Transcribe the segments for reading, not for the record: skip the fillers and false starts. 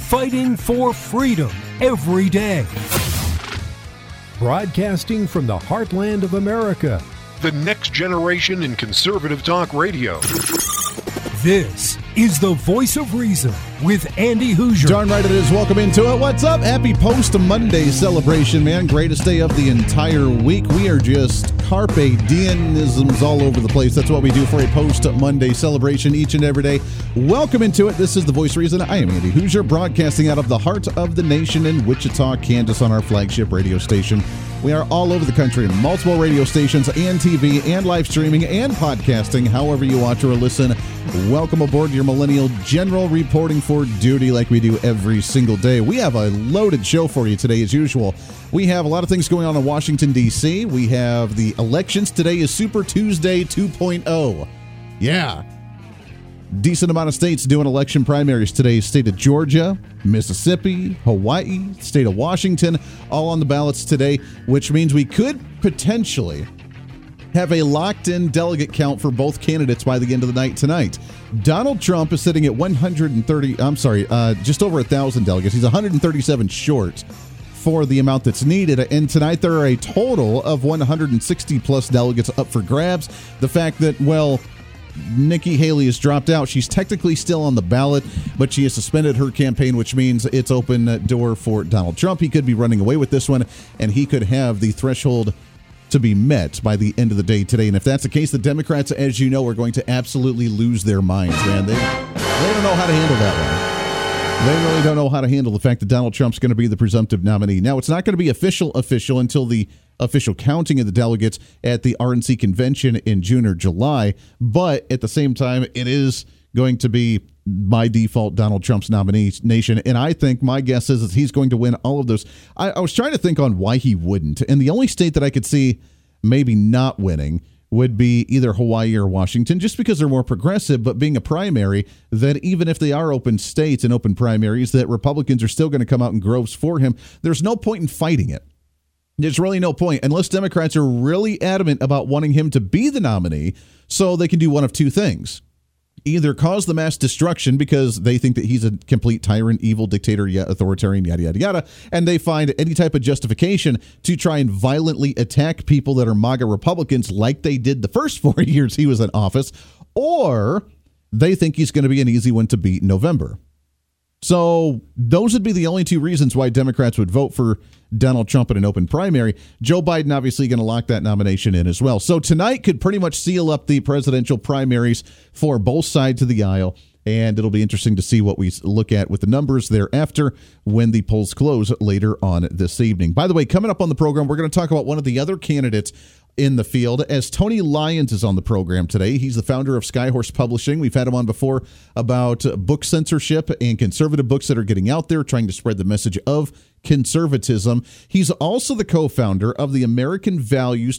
fighting for freedom every day. Broadcasting from the heartland of America. The next generation in conservative talk radio. This is the Voice of Reason with Andy Hoosier. Darn right it is. Welcome into it. What's up? Happy Post-Monday celebration, man. Greatest day of the entire week. We are just carpe diemisms all over the place. That's what we do for a Post-Monday celebration each and every day. Welcome into it. This is the Voice of Reason. I am Andy Hoosier, broadcasting out of the heart of the nation in Wichita, Kansas on our flagship radio station. We are all over the country in multiple radio stations and TV and live streaming and podcasting, however you watch or listen. Welcome aboard your Millennial General reporting for duty like we do every single day. We have a loaded show for you today as usual. We have a lot of things going on in Washington, D.C. We have the elections. Today is Super Tuesday 2.0. Yeah. Decent amount of states doing election primaries today. State of Georgia, Mississippi, Hawaii, state of Washington, all on the ballots today, which means we could potentially have a locked-in delegate count for both candidates by the end of the night tonight. Donald Trump is sitting at just over 1,000 delegates. He's 137 short for the amount that's needed. And tonight there are a total of 160-plus delegates up for grabs. The fact that, Nikki Haley has dropped out. She's technically still on the ballot, but she has suspended her campaign, which means it's open door for Donald Trump. He could be running away with this one, and he could have the threshold to be met by the end of the day today. And if that's the case, the Democrats, as you know, are going to absolutely lose their minds, man. They don't know how to handle that one. They really don't know how to handle the fact that Donald Trump's going to be the presumptive nominee. Now, it's not going to be official until the official counting of the delegates at the RNC convention in June or July. But at the same time, it is going to be by default Donald Trump's nomination. And I think my guess is that he's going to win all of those. I was trying to think on why he wouldn't. And the only state that I could see maybe not winning would be either Hawaii or Washington, just because they're more progressive, but being a primary, that even if they are open states and open primaries, that Republicans are still going to come out in groves for him. There's no point in fighting it. There's really no point, unless Democrats are really adamant about wanting him to be the nominee, so they can do one of two things. Either cause the mass destruction because they think that he's a complete tyrant, evil dictator, authoritarian, yada, yada, yada, and they find any type of justification to try and violently attack people that are MAGA Republicans like they did the first 4 years he was in office, or they think he's going to be an easy one to beat in November. So those would be the only two reasons why Democrats would vote for Donald Trump in an open primary. Joe Biden obviously going to lock that nomination in as well. So tonight could pretty much seal up the presidential primaries for both sides of the aisle. And it'll be interesting to see what we look at with the numbers thereafter when the polls close later on this evening. By the way, coming up on the program, we're going to talk about one of the other candidates in the field, as Tony Lyons is on the program today. He's the founder of Skyhorse Publishing. We've had him on before about book censorship and conservative books that are getting out there, trying to spread the message of conservatism. He's also the co-founder of the American Values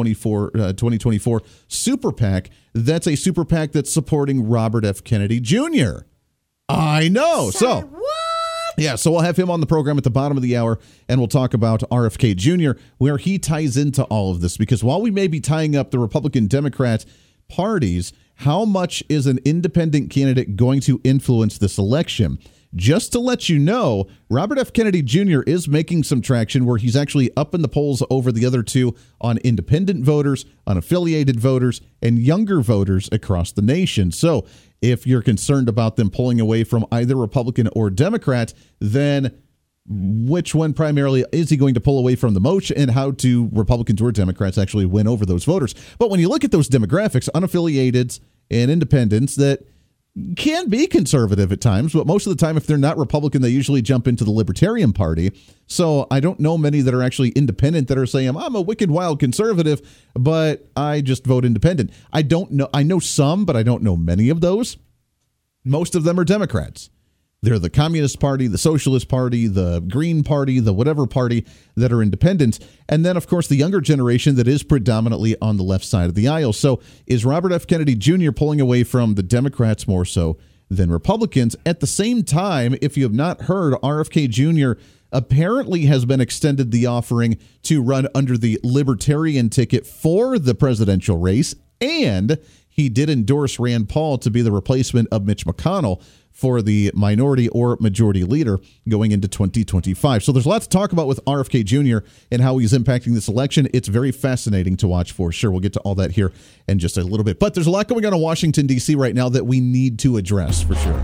2024 Super PAC. That's a super PAC that's supporting Robert F. Kennedy Jr. I know. So we'll have him on the program at the bottom of the hour, and we'll talk about RFK Jr., where he ties into all of this. Because while we may be tying up the Republican-Democrat parties, how much is an independent candidate going to influence this election? Just to let you know, Robert F. Kennedy Jr. is making some traction where he's actually up in the polls over the other two on independent voters, unaffiliated voters, and younger voters across the nation. So if you're concerned about them pulling away from either Republican or Democrat, then which one primarily is he going to pull away from the most, and how do Republicans or Democrats actually win over those voters? But when you look at those demographics, unaffiliated and independents that can be conservative at times, but most of the time, if they're not Republican, they usually jump into the Libertarian Party. So I don't know many that are actually independent that are saying, I'm a wicked wild conservative, but I just vote independent. I don't know. I know some, but I don't know many of those. Most of them are Democrats. They're the Communist Party, the Socialist Party, the Green Party, the whatever party that are independent. And then, of course, the younger generation that is predominantly on the left side of the aisle. So is Robert F. Kennedy Jr. pulling away from the Democrats more so than Republicans? At the same time, if you have not heard, RFK Jr. apparently has been extended the offering to run under the Libertarian ticket for the presidential race. And he did endorse Rand Paul to be the replacement of Mitch McConnell for the minority or majority leader going into 2025. So there's a lot to talk about with RFK Jr. and how he's impacting this election. It's very fascinating to watch for sure. We'll get to all that here in just a little bit. But there's a lot going on in Washington, D.C. right now that we need to address for sure.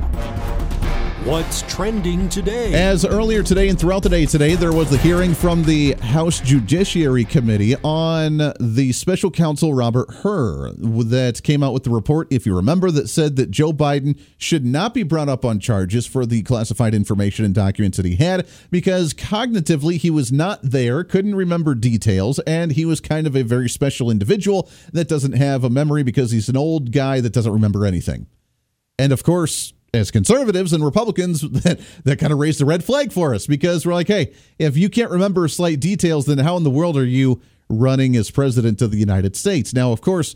What's trending today? As earlier today and throughout the day today, there was the hearing from the House Judiciary Committee on the special counsel Robert Hur that came out with the report, if you remember, that said that Joe Biden should not be brought up on charges for the classified information and documents that he had because cognitively he was not there, couldn't remember details, and he was kind of a very special individual that doesn't have a memory because he's an old guy that doesn't remember anything. And of course, as conservatives and Republicans, that kind of raised the red flag for us because we're like, hey, if you can't remember slight details, then how in the world are you running as president of the United States? Now, of course,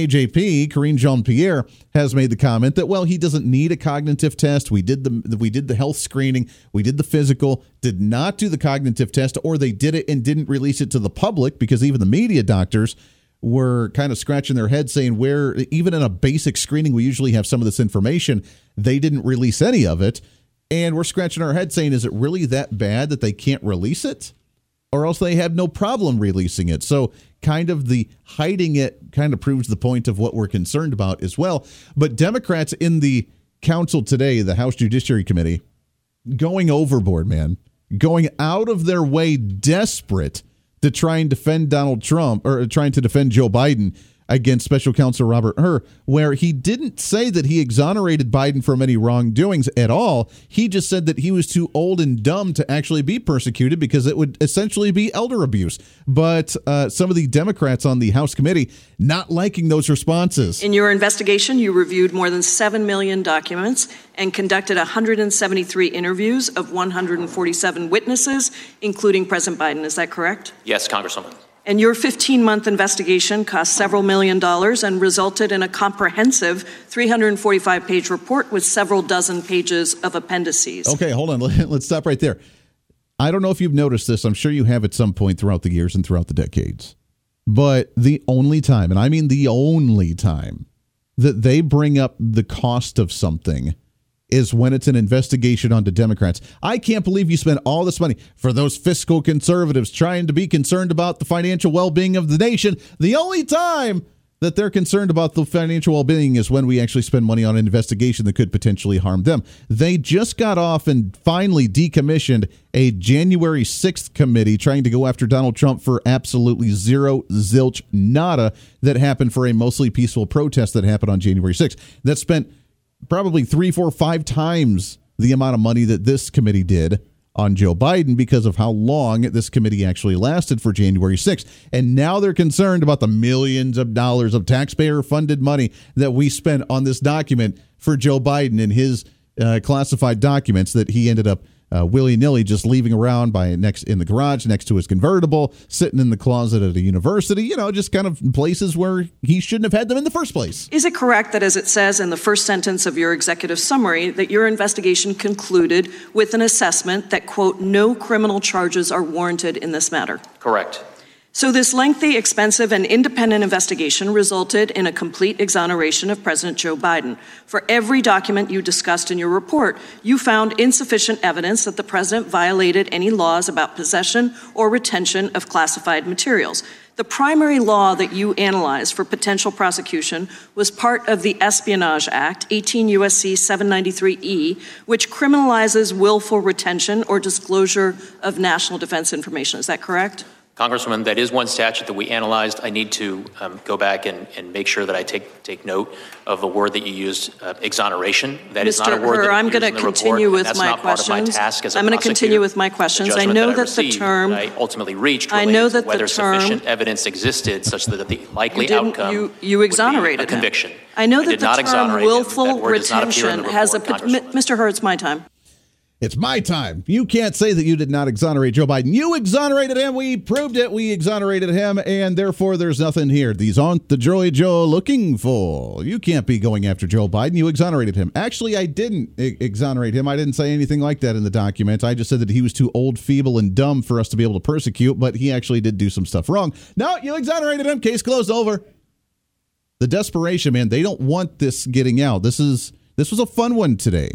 KJP, Karine Jean-Pierre, has made the comment that, well, he doesn't need a cognitive test. We did the health screening. We did the physical, did not do the cognitive test, or they did it and didn't release it to the public because even the media doctors were kind of scratching their head saying where, even in a basic screening, we usually have some of this information. They didn't release any of it. And we're scratching our head saying, is it really that bad that they can't release it? Or else they have no problem releasing it. So kind of the hiding it kind of proves the point of what we're concerned about as well. But Democrats in the council today, the House Judiciary Committee, going overboard, man, going out of their way, desperate to try and defend Donald Trump, or trying to defend Joe Biden against special counsel Robert Hur, where he didn't say that he exonerated Biden from any wrongdoings at all. He just said that he was too old and dumb to actually be persecuted because it would essentially be elder abuse. But some of the Democrats on the House committee not liking those responses. In your investigation, you reviewed more than 7 million documents and conducted 173 interviews of 147 witnesses, including President Biden. Is that correct? Yes, Congresswoman. And your 15-month investigation cost several $1 million and resulted in a comprehensive 345-page report with several dozen pages of appendices. Okay, hold on. Let's stop right there. I don't know if you've noticed this. I'm sure you have at some point throughout the years and throughout the decades. But the only time, and I mean the only time, that they bring up the cost of something is when it's an investigation onto Democrats. I can't believe you spent all this money for those fiscal conservatives trying to be concerned about the financial well-being of the nation. The only time that they're concerned about the financial well-being is when we actually spend money on an investigation that could potentially harm them. They just got off and finally decommissioned a January 6th committee trying to go after Donald Trump for absolutely zero, zilch, nada that happened for a mostly peaceful protest that happened on January 6th. That spent probably 3, 4, 5 times the amount of money that this committee did on Joe Biden because of how long this committee actually lasted for January 6th. And now they're concerned about the millions of dollars of taxpayer-funded money that we spent on this document for Joe Biden and his classified documents that he ended up willy-nilly just leaving around in the garage next to his convertible, sitting in the closet at a university, just kind of places where he shouldn't have had them in the first place. Is it correct that, as it says in the first sentence of your executive summary, that your investigation concluded with an assessment that, quote, no criminal charges are warranted in this matter? Correct. So this lengthy, expensive, and independent investigation resulted in a complete exoneration of President Joe Biden. For every document you discussed in your report, you found insufficient evidence that the president violated any laws about possession or retention of classified materials. The primary law that you analyzed for potential prosecution was part of the Espionage Act, 18 U.S.C. 793E, which criminalizes willful retention or disclosure of national defense information. Is that correct? Congresswoman, that is one statute that we analyzed. I need to go back and make sure that I take note of the word that you used, exoneration. That is not a word that I'm going to continue with my questions. I'm going to continue with my questions. I know that the term I ultimately reached related to whether sufficient evidence existed such that the likely outcome you exonerated would be a conviction. I know that the term willful retention has a Mr. Hur, it's my time. It's my time. You can't say that you did not exonerate Joe Biden. You exonerated him. We proved it. We exonerated him, and therefore there's nothing here. These aren't the joy Joe looking for. You can't be going after Joe Biden. You exonerated him. Actually, I didn't exonerate him. I didn't say anything like that in the document. I just said that he was too old, feeble, and dumb for us to be able to persecute, but he actually did do some stuff wrong. No, you exonerated him. Case closed. Over. The desperation, man, they don't want this getting out. This was a fun one today.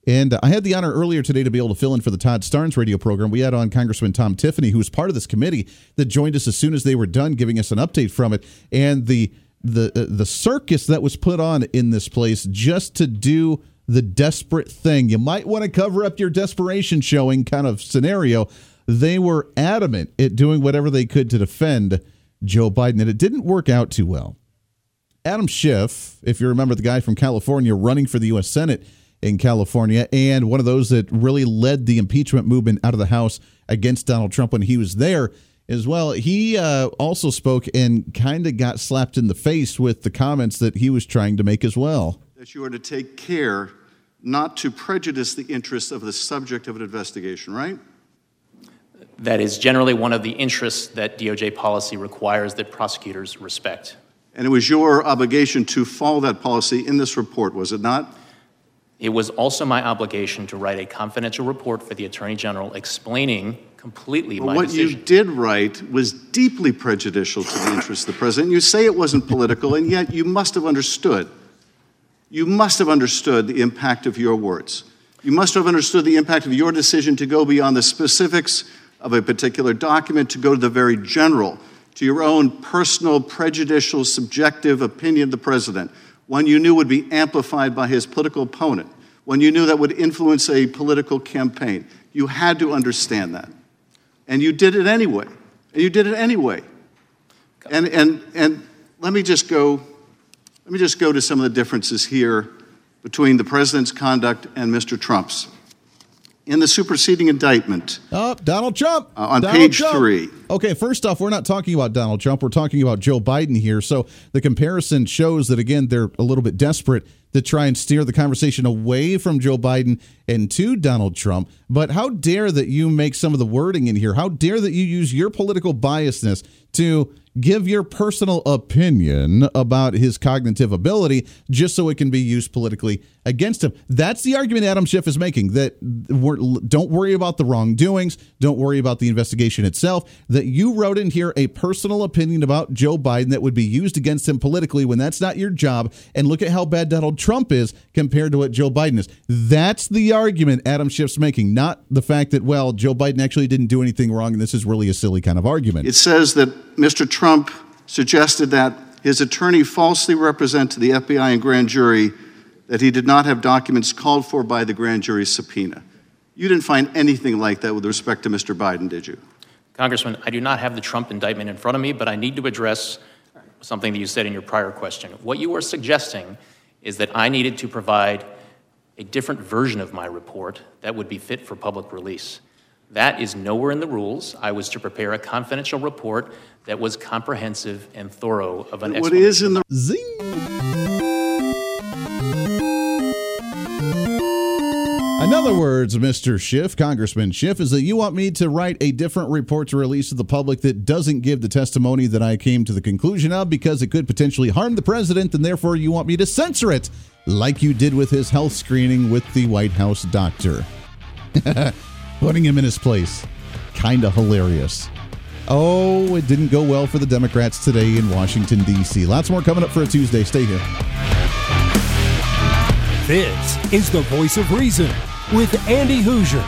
And I had the honor earlier today to be able to fill in for the Todd Starnes radio program. We had on Congressman Tom Tiffany, who was part of this committee, that joined us as soon as they were done, giving us an update from it. And the circus that was put on in this place just to do the desperate thing. You might want to cover up your desperation showing kind of scenario. They were adamant at doing whatever they could to defend Joe Biden, and it didn't work out too well. Adam Schiff, if you remember, the guy from California running for the U.S. Senate in California, and one of those that really led the impeachment movement out of the House against Donald Trump when he was there as well. He also spoke and kind of got slapped in the face with the comments that he was trying to make as well. That you are to take care not to prejudice the interests of the subject of an investigation, right? That is generally one of the interests that DOJ policy requires that prosecutors respect. And it was your obligation to follow that policy in this report, was it not? It was also my obligation to write a confidential report for the Attorney General explaining completely my decision. What you did write was deeply prejudicial to the interests of the president. You say it wasn't political, and yet you must have understood. You must have understood the impact of your words. You must have understood the impact of your decision to go beyond the specifics of a particular document, to go to the very general, to your own personal, prejudicial, subjective opinion of the president, one you knew would be amplified by his political opponent, one you knew that would influence a political campaign. You had to understand that. And you did it anyway. And you did it anyway. And let me just go to some of the differences here between the president's conduct and Mr. Trump's. In the superseding indictment. Donald Trump. On page 3. Okay, first off, we're not talking about Donald Trump. We're talking about Joe Biden here. So the comparison shows that, again, they're a little bit desperate to try and steer the conversation away from Joe Biden and to Donald Trump. But how dare that you make some of the wording in here? How dare that you use your political biasness to give your personal opinion about his cognitive ability just so it can be used politically against him. That's the argument Adam Schiff is making, that don't worry about the wrongdoings, don't worry about the investigation itself, that you wrote in here a personal opinion about Joe Biden that would be used against him politically when that's not your job, and look at how bad Donald Trump is compared to what Joe Biden is. That's the argument Adam Schiff's making, not the fact that, well, Joe Biden actually didn't do anything wrong and this is really a silly kind of argument. It says that Mr. Trump suggested that his attorney falsely represent to the FBI and grand jury that he did not have documents called for by the grand jury subpoena. You didn't find anything like that with respect to Mr. Biden, did you? Congressman, I do not have the Trump indictment in front of me, but I need to address something that you said in your prior question. What you were suggesting is that I needed to provide a different version of my report that would be fit for public release. That is nowhere in the rules. I was to prepare a confidential report that was comprehensive and thorough of an explanation. What is in the In other words, Mr. Schiff, Congressman Schiff, is that you want me to write a different report to release to the public that doesn't give the testimony that I came to the conclusion of because it could potentially harm the president, and therefore you want me to censor it like you did with his health screening with the White House doctor. Putting him in his place. Kind of hilarious. Oh, it didn't go well for the Democrats today in Washington, D.C. Lots more coming up for a Tuesday. Stay here. This is the Voice of Reason with Andy Hoosier.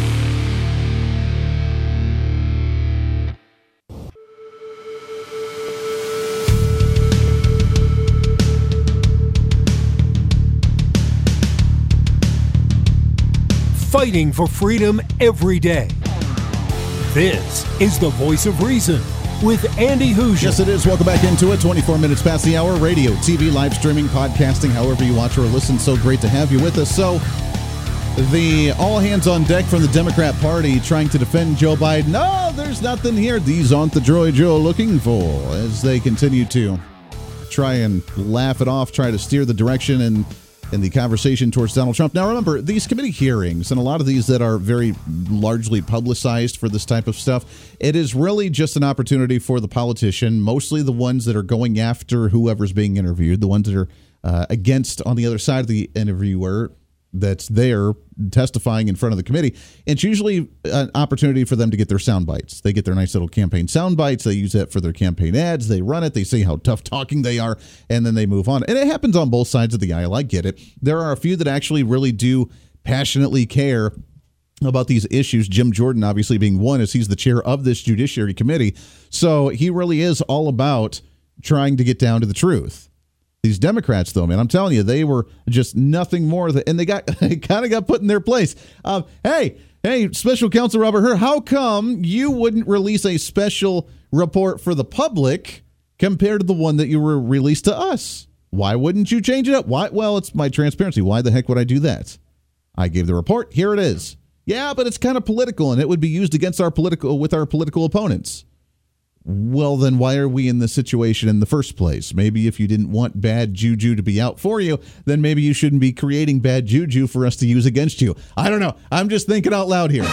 Fighting for freedom every day. This is the Voice of Reason with Andy Hoosier. Yes, it is. Welcome back into it. 24 minutes past the hour. Radio, TV, live streaming, podcasting, however you watch or listen. So great to have you with us. So the all hands on deck from the Democrat Party trying to defend Joe Biden. No, there's nothing here. These aren't the droids you're looking for, as they continue to try and laugh it off, try to steer the direction and the conversation towards Donald Trump. Now, remember, these committee hearings, and a lot of these that are very largely publicized for this type of stuff, it is really just an opportunity for the politician, mostly the ones that are going after whoever's being interviewed, the ones that are against on the other side of the interviewer that's there testifying in front of the committee. It's usually an opportunity for them to get their sound bites. They get their nice little campaign sound bites. They use that for their campaign ads. They run it. They say how tough talking they are, and then they move on. And it happens on both sides of the aisle. I get it. There are a few that actually really do passionately care about these issues. Jim Jordan obviously being one, as he's the chair of this Judiciary Committee. So he really is all about trying to get down to the truth. These Democrats, though, man, I'm telling you, they were just nothing more than, and they kind of got put in their place. Hey, Special Counsel Robert Hur, how come you wouldn't release a special report for the public compared to the one that you were released to us? Why wouldn't you change it up? Why? Well, it's my transparency. Why the heck would I do that? I gave the report. Here it is. Yeah, but it's kind of political, and it would be used against our political opponents. Well, then why are we in this situation in the first place? Maybe if you didn't want bad juju to be out for you, then maybe you shouldn't be creating bad juju for us to use against you. I don't know. I'm just thinking out loud here.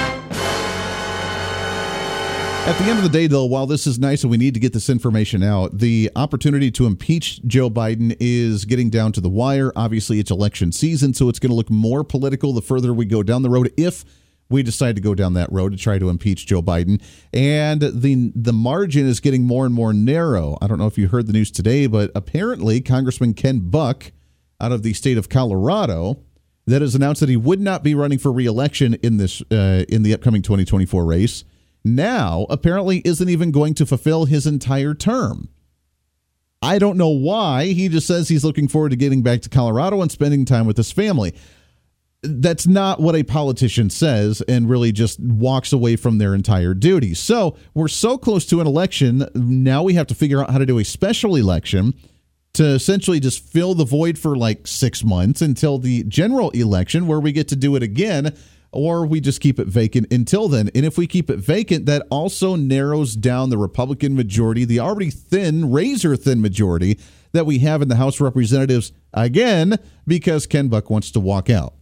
At the end of the day, though, while this is nice and we need to get this information out, the opportunity to impeach Joe Biden is getting down to the wire. Obviously, it's election season, so it's going to look more political the further we go down the road, if we decide to go down that road to try to impeach Joe Biden. And the margin is getting more and more narrow. I don't know if you heard the news today, but apparently Congressman Ken Buck out of the state of Colorado that has announced that he would not be running for re-election in the upcoming 2024 race, now apparently isn't even going to fulfill his entire term. I don't know why. He just says he's looking forward to getting back to Colorado and spending time with his family. That's not what a politician says, and really just walks away from their entire duties. So we're so close to an election. Now we have to figure out how to do a special election to essentially just fill the void for like 6 months until the general election, where we get to do it again, or we just keep it vacant until then. And if we keep it vacant, that also narrows down the Republican majority, the already thin, razor-thin majority that we have in the House of Representatives, again, because Ken Buck wants to walk out.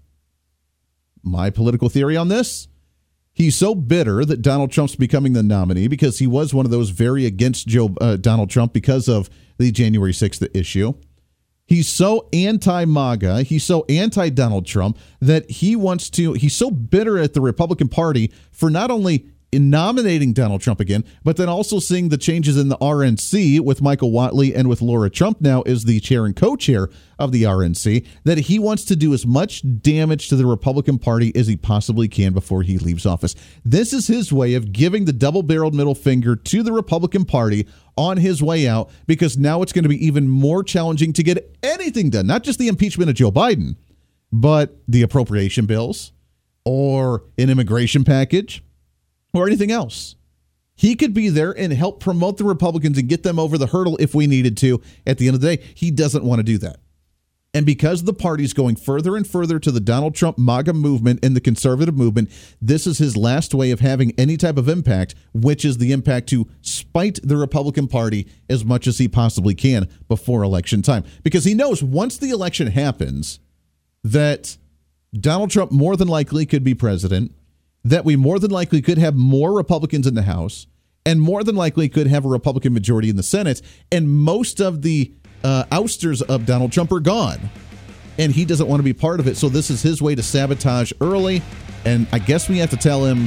My political theory on this: he's so bitter that Donald Trump's becoming the nominee, because he was one of those very against Donald Trump because of the January 6th issue. He's so anti-MAGA, he's so anti-Donald Trump that he's so bitter at the Republican Party for not only in nominating Donald Trump again, but then also seeing the changes in the RNC with Michael Whatley and with Laura Trump now as the chair and co-chair of the RNC, that he wants to do as much damage to the Republican Party as he possibly can before he leaves office. This is his way of giving the double-barreled middle finger to the Republican Party on his way out, because now it's going to be even more challenging to get anything done, not just the impeachment of Joe Biden, but the appropriation bills or an immigration package or anything else. He could be there and help promote the Republicans and get them over the hurdle if we needed to. At the end of the day, he doesn't want to do that. And because the party's going further and further to the Donald Trump MAGA movement and the conservative movement, this is his last way of having any type of impact, which is the impact to spite the Republican Party as much as he possibly can before election time. Because he knows once the election happens that Donald Trump more than likely could be president, that we more than likely could have more Republicans in the House, and more than likely could have a Republican majority in the Senate, and most of the ousters of Donald Trump are gone. And he doesn't want to be part of it, so this is his way to sabotage early, and I guess we have to tell him,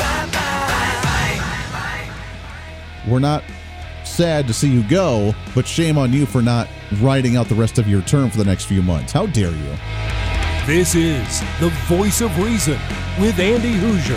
we're not sad to see you go, but shame on you for not riding out the rest of your term for the next few months. How dare you? This is the Voice of Reason with Andy Hoosier.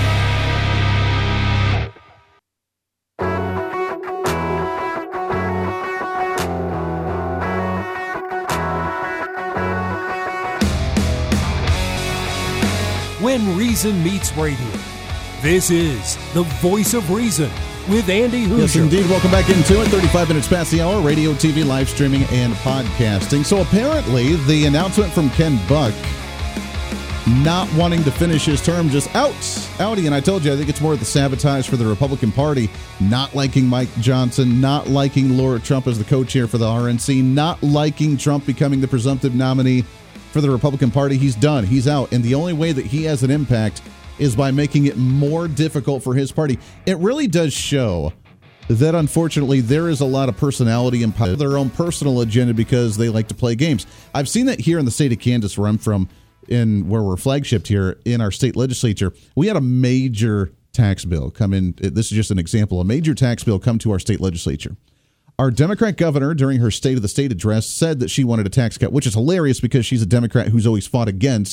When Reason meets radio, this is the Voice of Reason with Andy Hoosier. Yes, indeed. Welcome back into it. 35 minutes past the hour. Radio, TV, live streaming, and podcasting. So apparently the announcement from Ken Buck not wanting to finish his term just outie. And I told you, I think it's more of the sabotage for the Republican Party, not liking Mike Johnson, not liking Laura Trump as the co-chair for the RNC, not liking Trump becoming the presumptive nominee for the Republican Party. He's done. He's out. And the only way that he has an impact is by making it more difficult for his party. It really does show that, unfortunately, there is a lot of personality and their own personal agenda because they like to play games. I've seen that here in the state of Kansas, where I'm from, where we're flagshipped here in our state legislature. We had a major tax bill come in. This is just an example. A major tax bill come to our state legislature. Our Democrat governor, during her State of the State address, said that she wanted a tax cut, which is hilarious because she's a Democrat who's always fought against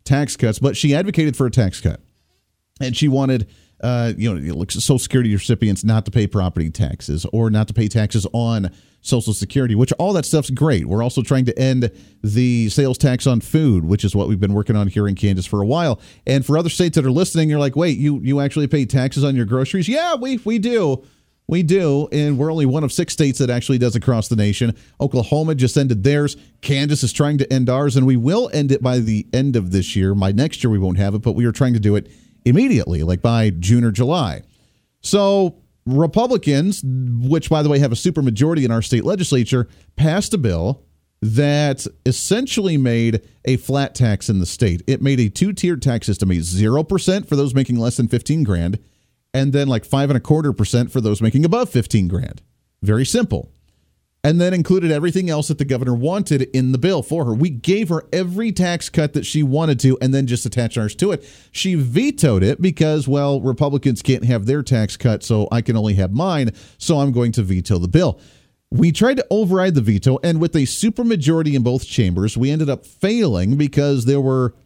tax cuts, but she advocated for a tax cut. And she wanted, Social Security recipients not to pay property taxes or not to pay taxes on Social Security, which all that stuff's great. We're also trying to end the sales tax on food, which is what we've been working on here in Kansas for a while. And for other states that are listening, you're like, wait, you actually pay taxes on your groceries? Yeah, we do. We do, and we're only one of 6 states that actually does across the nation. Oklahoma just ended theirs. Kansas is trying to end ours, and we will end it by the end of this year. By next year, we won't have it, but we are trying to do it immediately, like by June or July. So Republicans, which, by the way, have a supermajority in our state legislature, passed a bill that essentially made a flat tax in the state. It made a 2-tiered tax system, a 0% for those making less than $15,000, and then like 5.25% for those making above $15,000. Very simple. And then included everything else that the governor wanted in the bill for her. We gave her every tax cut that she wanted to and then just attached ours to it. She vetoed it because, well, Republicans can't have their tax cut, so I can only have mine, so I'm going to veto the bill. We tried to override the veto, and with a supermajority in both chambers, we ended up failing because there were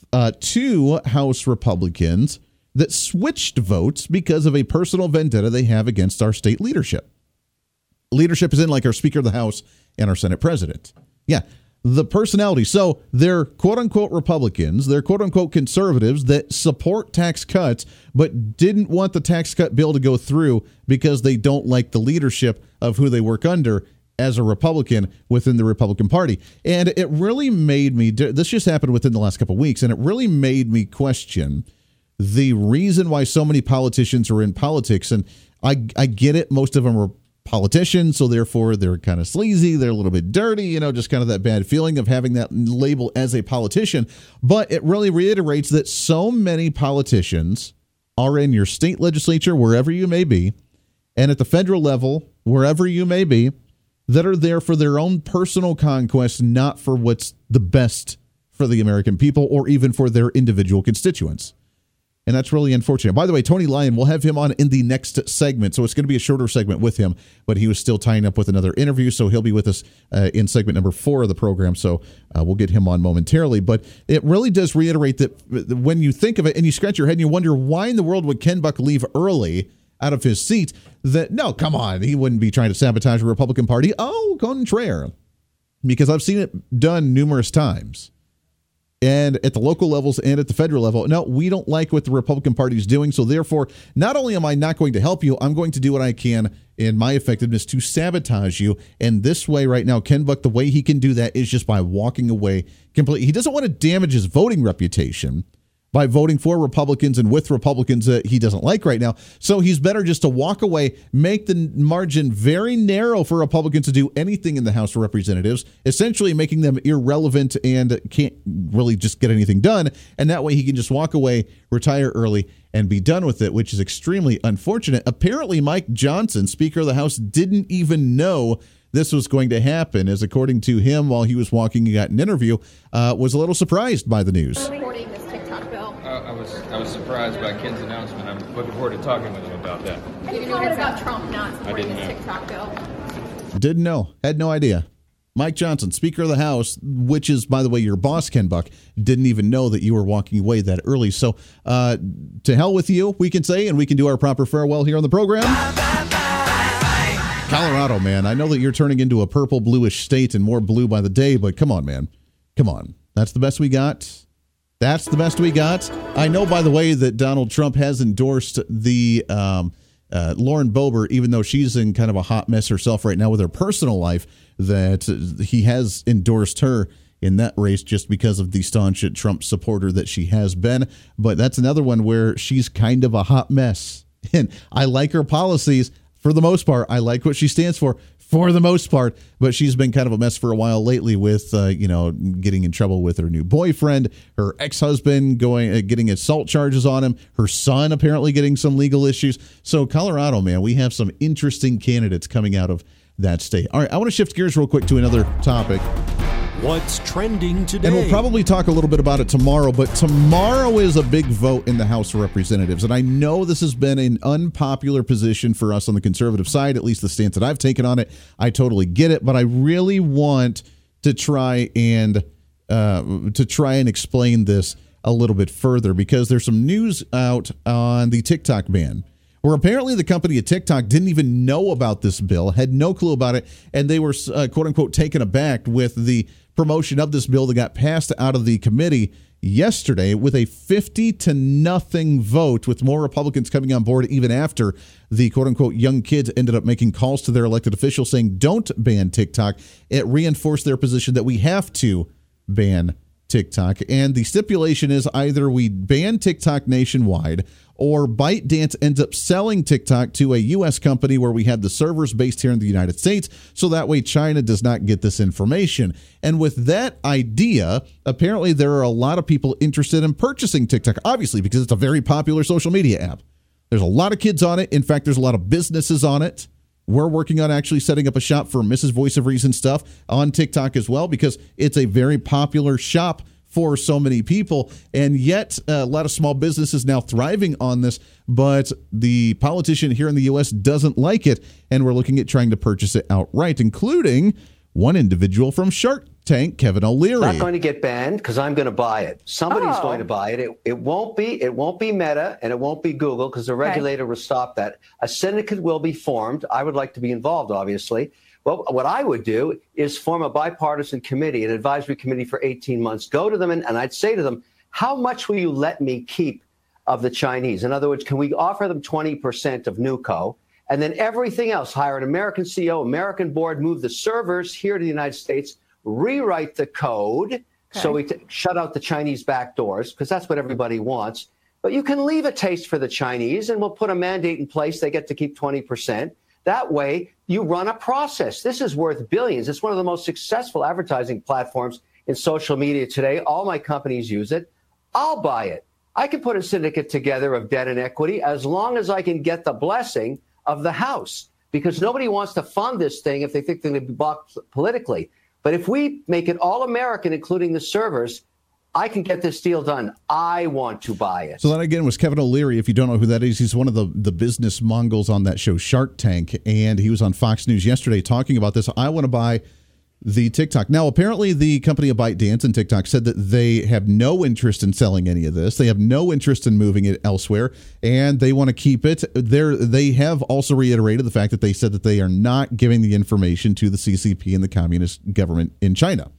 2 House Republicans that switched votes because of a personal vendetta they have against our state leadership. Leadership is in like our Speaker of the House and our Senate President. Yeah, the personality. So they're quote-unquote Republicans, they're quote-unquote conservatives that support tax cuts but didn't want the tax cut bill to go through because they don't like the leadership of who they work under as a Republican within the Republican Party. And it really made me, this just happened within the last couple of weeks, and it really made me question the reason why so many politicians are in politics. And I get it. Most of them are politicians, so therefore they're kind of sleazy, they're a little bit dirty, just kind of that bad feeling of having that label as a politician. But it really reiterates that so many politicians are in your state legislature, wherever you may be, and at the federal level, wherever you may be, that are there for their own personal conquest, not for what's the best for the American people or even for their individual constituents. And that's really unfortunate. By the way, Tony Lyon, we'll have him on in the next segment. So it's going to be a shorter segment with him, but he was still tying up with another interview. So he'll be with us in segment number 4 of the program. So we'll get him on momentarily. But it really does reiterate that when you think of it and you scratch your head and you wonder why in the world would Ken Buck leave early out of his seat, that no, come on, he wouldn't be trying to sabotage the Republican Party. Au contraire, because I've seen it done numerous times. And at the local levels and at the federal level, no, we don't like what the Republican Party is doing. So therefore, not only am I not going to help you, I'm going to do what I can in my effectiveness to sabotage you. And this way right now, Ken Buck, the way he can do that is just by walking away completely. He doesn't want to damage his voting reputation by voting for Republicans and with Republicans that he doesn't like right now. So he's better just to walk away, make the margin very narrow for Republicans to do anything in the House of Representatives, essentially making them irrelevant and can't really just get anything done. And that way he can just walk away, retire early, and be done with it, which is extremely unfortunate. Apparently, Mike Johnson, Speaker of the House, didn't even know this was going to happen, as according to him, while he was walking, he got an interview, was a little surprised by the news. I was surprised by Ken's announcement. I'm looking forward to talking with him about that. You know what about Trump not supporting this TikTok bill? Didn't know. Had no idea. Mike Johnson, Speaker of the House, which is, by the way, your boss, Ken Buck, didn't even know that you were walking away that early. So to hell with you, we can say, and we can do our proper farewell here on the program. Colorado, man, I know that you're turning into a purple bluish state and more blue by the day, but come on, man. Come on. That's the best we got. That's the best we got. I know, by the way, that Donald Trump has endorsed the Lauren Boebert, even though she's in kind of a hot mess herself right now with her personal life, that he has endorsed her in that race just because of the staunch Trump supporter that she has been. But that's another one where she's kind of a hot mess. And I like her policies for the most part. I like what she stands for the most part, but she's been kind of a mess for a while lately with, getting in trouble with her new boyfriend, her ex-husband getting assault charges on him, her son apparently getting some legal issues. So Colorado, man, we have some interesting candidates coming out of that state. All right, I want to shift gears real quick to another topic. What's trending today? And we'll probably talk a little bit about it tomorrow, but tomorrow is a big vote in the House of Representatives. And I know this has been an unpopular position for us on the conservative side, at least the stance that I've taken on it. I totally get it, but I really want to try and explain this a little bit further, because there's some news out on the TikTok ban, where apparently the company at TikTok didn't even know about this bill, had no clue about it, and they were, quote unquote, taken aback with the promotion of this bill that got passed out of the committee yesterday with a 50-0 vote, with more Republicans coming on board even after the quote unquote young kids ended up making calls to their elected officials saying don't ban TikTok. It reinforced their position that we have to ban TikTok. And the stipulation is either we ban TikTok nationwide or ByteDance ends up selling TikTok to a U.S. company where we have the servers based here in the United States, so that way China does not get this information. And with that idea, apparently there are a lot of people interested in purchasing TikTok, obviously, because it's a very popular social media app. There's a lot of kids on it. In fact, there's a lot of businesses on it. We're working on actually setting up a shop for Mrs. Voice of Reason stuff on TikTok as well, because it's a very popular shop for so many people, and yet a lot of small businesses now thriving on this, but the politician here in the U.S. doesn't like it, and we're looking at trying to purchase it outright, including one individual from Shark Tank, Kevin O'Leary. Not going to get banned because I'm going to buy it. Somebody's going to buy it. It won't be Meta, and it won't be Google, because the regulator will stop that. A syndicate will be formed. I would like to be involved, obviously. Well, what I would do is form a bipartisan committee, an advisory committee for 18 months, go to them, and I'd say to them, how much will you let me keep of the Chinese? In other words, can we offer them 20% of NewCo? And then everything else, hire an American CEO, American board, move the servers here to the United States, rewrite the code, so we shut out the Chinese backdoors, because that's what everybody wants. But you can leave a taste for the Chinese, and we'll put a mandate in place. They get to keep 20%. That way, you run a process. This is worth billions. It's one of the most successful advertising platforms in social media today. All my companies use it. I'll buy it. I can put a syndicate together of debt and equity as long as I can get the blessing of the House, because nobody wants to fund this thing if they think they're going to be blocked politically. But if we make it all American, including the servers, I can get this deal done. I want to buy it. So that, again, was Kevin O'Leary. If you don't know who that is, he's one of the business mongols on that show, Shark Tank. And he was on Fox News yesterday talking about this. I want to buy the TikTok. Now, apparently the company of ByteDance and TikTok said that they have no interest in selling any of this. They have no interest in moving it elsewhere, and they want to keep it. They have also reiterated the fact that they said that they are not giving the information to the CCP and the communist government in China,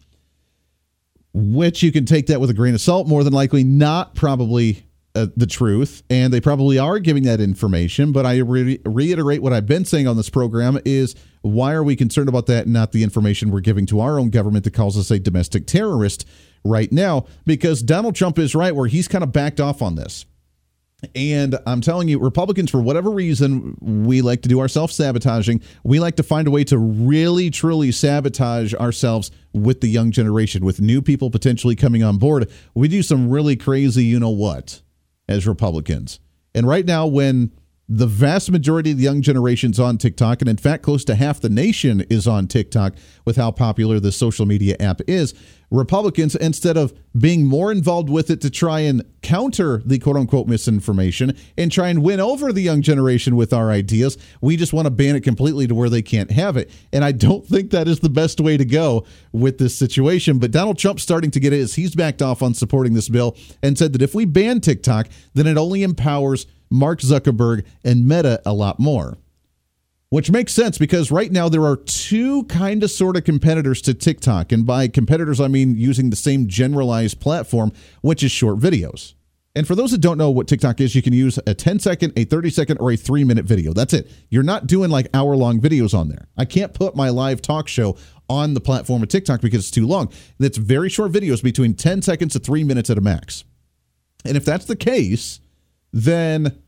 which you can take that with a grain of salt. More than likely not probably the truth, and they probably are giving that information. But I reiterate what I've been saying on this program is, why are we concerned about that and not the information we're giving to our own government that calls us a domestic terrorist right now? Because Donald Trump is right, where he's kind of backed off on this. And I'm telling you, Republicans, for whatever reason, we like to do our self-sabotaging. We like to find a way to really, truly sabotage ourselves with the young generation, with new people potentially coming on board. We do some really crazy you-know-what as Republicans. And right now, when the vast majority of the young generation's on TikTok, and in fact, close to half the nation is on TikTok with how popular this social media app is, Republicans, instead of being more involved with it to try and counter the quote-unquote misinformation and try and win over the young generation with our ideas, we just want to ban it completely to where they can't have it. And I don't think that is the best way to go with this situation. But Donald Trump's starting to get it as he's backed off on supporting this bill and said that if we ban TikTok, then it only empowers Mark Zuckerberg and Meta a lot more. Which makes sense, because right now there are two kind of sort of competitors to TikTok. And by competitors, I mean using the same generalized platform, which is short videos. And for those that don't know what TikTok is, you can use a 10-second, a 30-second, or a 3-minute video. That's it. You're not doing like hour-long videos on there. I can't put my live talk show on the platform of TikTok because it's too long. It's very short videos, between 10 seconds to 3 minutes at a max. And if that's the case, then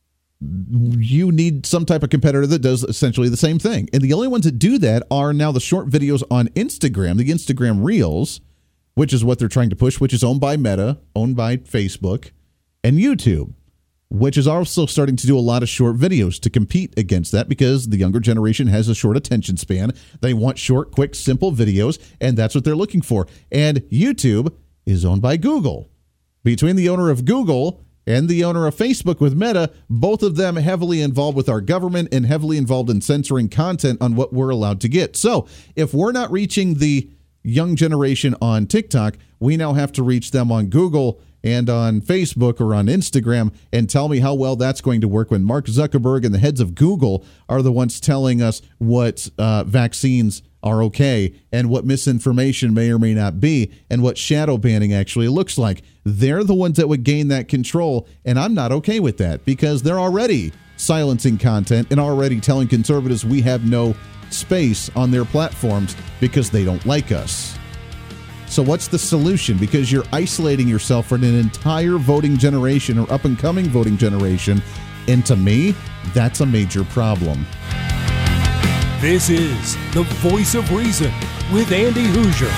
you need some type of competitor that does essentially the same thing. And the only ones that do that are now the short videos on Instagram, the Instagram Reels, which is what they're trying to push, which is owned by Meta, owned by Facebook, and YouTube, which is also starting to do a lot of short videos to compete against that, because the younger generation has a short attention span. They want short, quick, simple videos, and that's what they're looking for. And YouTube is owned by Google. Between the owner of Google and the owner of Facebook with Meta, both of them heavily involved with our government and heavily involved in censoring content on what we're allowed to get. So if we're not reaching the young generation on TikTok, we now have to reach them on Google and on Facebook or on Instagram and tell me how well that's going to work when Mark Zuckerberg and the heads of Google are the ones telling us what vaccines are okay and what misinformation may or may not be and what shadow banning actually looks like. They're the ones that would gain that control, and I'm not okay with that because they're already silencing content and already telling conservatives we have no space on their platforms because they don't like us. So what's the solution? Because you're isolating yourself from an entire voting generation or up-and-coming voting generation, and to me, that's a major problem. This is the Voice of Reason with Andy Hoosier.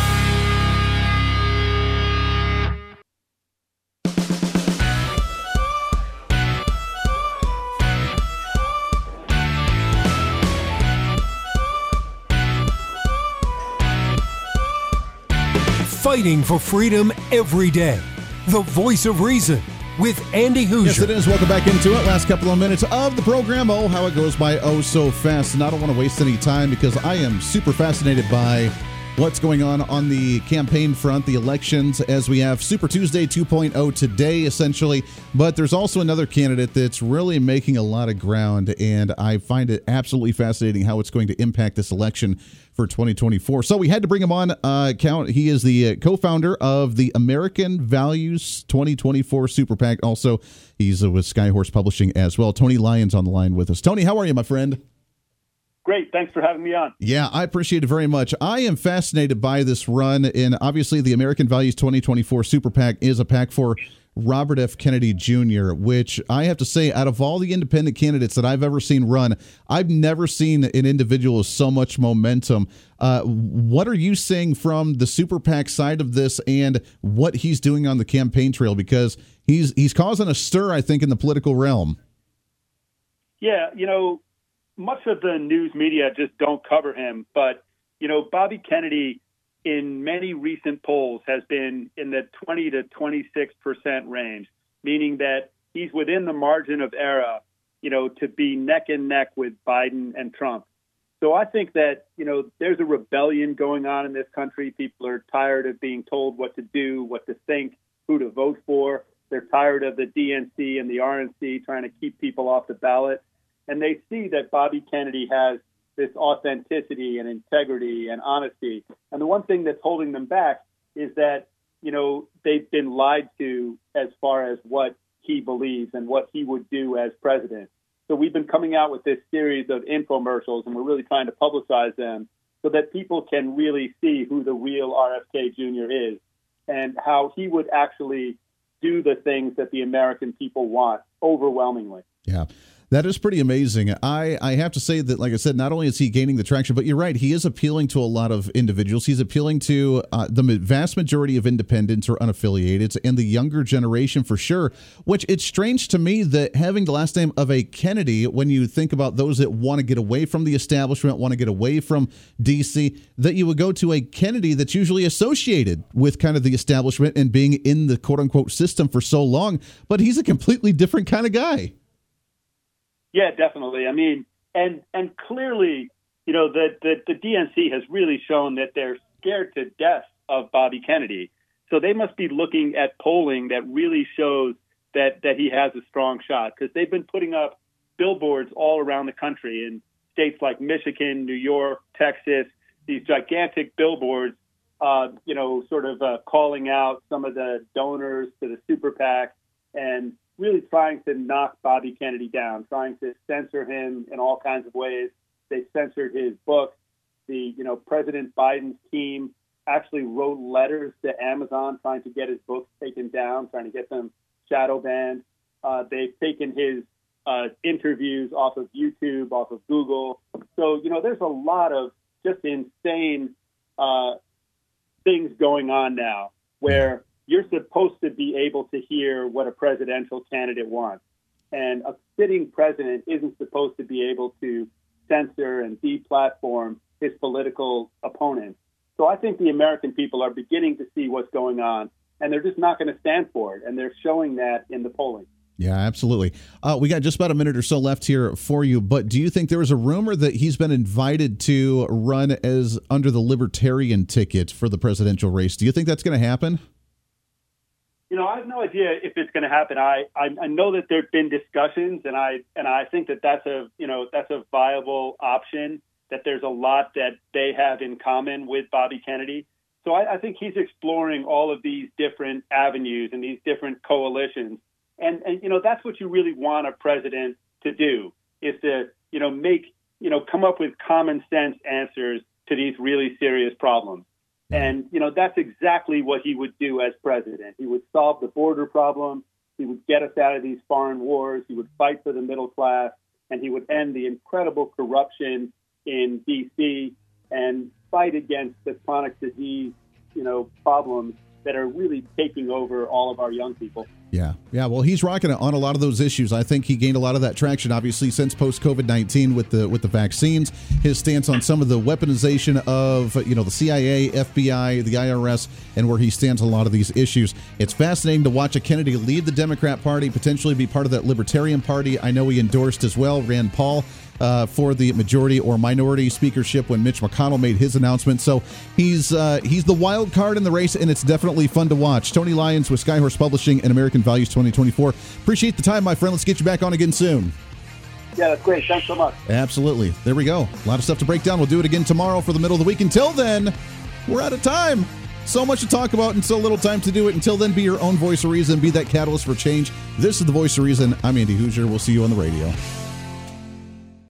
Fighting for freedom every day. The Voice of Reason with Andy Hoosier. Yes, it is. Welcome back into it. Last couple of minutes of the program. Oh, how it goes by so fast. And I don't want to waste any time because I am super fascinated by what's going on the campaign front, the elections, as we have Super Tuesday 2.0 today, essentially. But there's also another candidate that's really making a lot of ground, and I find it absolutely fascinating how it's going to impact this election for 2024. So we had to bring him on. He is the co-founder of the American Values 2024 Super PAC. Also, he's with Skyhorse Publishing as well. Tony Lyons on the line with us. Tony, how are you, my friend? Great. Thanks for having me on. Yeah, I appreciate it very much. I am fascinated by this run, and obviously the American Values 2024 Super PAC is a PAC for Robert F. Kennedy Jr., which I have to say, out of all the independent candidates that I've ever seen run, I've never seen an individual with so much momentum. What are you saying from the Super PAC side of this and what he's doing on the campaign trail? Because he's causing a stir, I think, in the political realm. Yeah, much of the news media just don't cover him. But, Bobby Kennedy, in many recent polls, has been in the 20 to 26% range, meaning that he's within the margin of error, to be neck and neck with Biden and Trump. So I think that, there's a rebellion going on in this country. People are tired of being told what to do, what to think, who to vote for. They're tired of the DNC and the RNC trying to keep people off the ballot. And they see that Bobby Kennedy has this authenticity and integrity and honesty. And the one thing that's holding them back is that, they've been lied to as far as what he believes and what he would do as president. So we've been coming out with this series of infomercials, and we're really trying to publicize them so that people can really see who the real RFK Jr. is and how he would actually do the things that the American people want overwhelmingly. Yeah. That is pretty amazing. I have to say that, like I said, not only is he gaining the traction, but you're right, he is appealing to a lot of individuals. He's appealing to the vast majority of independents or unaffiliated and the younger generation for sure, which it's strange to me that having the last name of a Kennedy, when you think about those that want to get away from the establishment, want to get away from D.C., that you would go to a Kennedy that's usually associated with kind of the establishment and being in the quote-unquote system for so long, but he's a completely different kind of guy. Yeah, definitely. I mean, and clearly, the DNC has really shown that they're scared to death of Bobby Kennedy. So they must be looking at polling that really shows that he has a strong shot, because they've been putting up billboards all around the country in states like Michigan, New York, Texas, these gigantic billboards, calling out some of the donors to the Super PAC and really trying to knock Bobby Kennedy down, trying to censor him in all kinds of ways. They censored his book. President Biden's team actually wrote letters to Amazon trying to get his books taken down, trying to get them shadow banned. They've taken his interviews off of YouTube, off of Google. So, there's a lot of just insane things going on now where you're supposed to be able to hear what a presidential candidate wants. And a sitting president isn't supposed to be able to censor and deplatform his political opponents. So I think the American people are beginning to see what's going on, and they're just not going to stand for it. And they're showing that in the polling. Yeah, absolutely. We got just about a minute or so left here for you, but do you think there was a rumor that he's been invited to run as under the Libertarian ticket for the presidential race? Do you think that's going to happen? I have no idea if it's going to happen. I know that there've been discussions, and I think that's a viable option. That there's a lot that they have in common with Bobby Kennedy. So I think he's exploring all of these different avenues and these different coalitions. And that's what you really want a president to do, is to, come up with common sense answers to these really serious problems. And, that's exactly what he would do as president. He would solve the border problem. He would get us out of these foreign wars. He would fight for the middle class, and he would end the incredible corruption in D.C. and fight against the chronic disease, problems that are really taking over all of our young people. Yeah. Well, he's rocking it on a lot of those issues. I think he gained a lot of that traction, obviously, since post-COVID-19 with the vaccines. His stance on some of the weaponization of, the CIA, FBI, the IRS, and where he stands on a lot of these issues. It's fascinating to watch a Kennedy lead the Democrat Party, potentially be part of that Libertarian Party. I know he endorsed as well Rand Paul for the majority or minority speakership when Mitch McConnell made his announcement. So he's the wild card in the race, and it's definitely fun to watch. Tony Lyons with Skyhorse Publishing and American Values 2024. Appreciate the time, my friend. Let's get you back on again soon. Yeah, that's great. Thanks so much. Absolutely. There we go. A lot of stuff to break down. We'll do it again tomorrow for the middle of the week. Until then, we're out of time. So much to talk about and so little time to do it. Until then, be your own voice of reason. Be that catalyst for change. This is the Voice of Reason. I'm Andy Hoosier. We'll see you on the radio.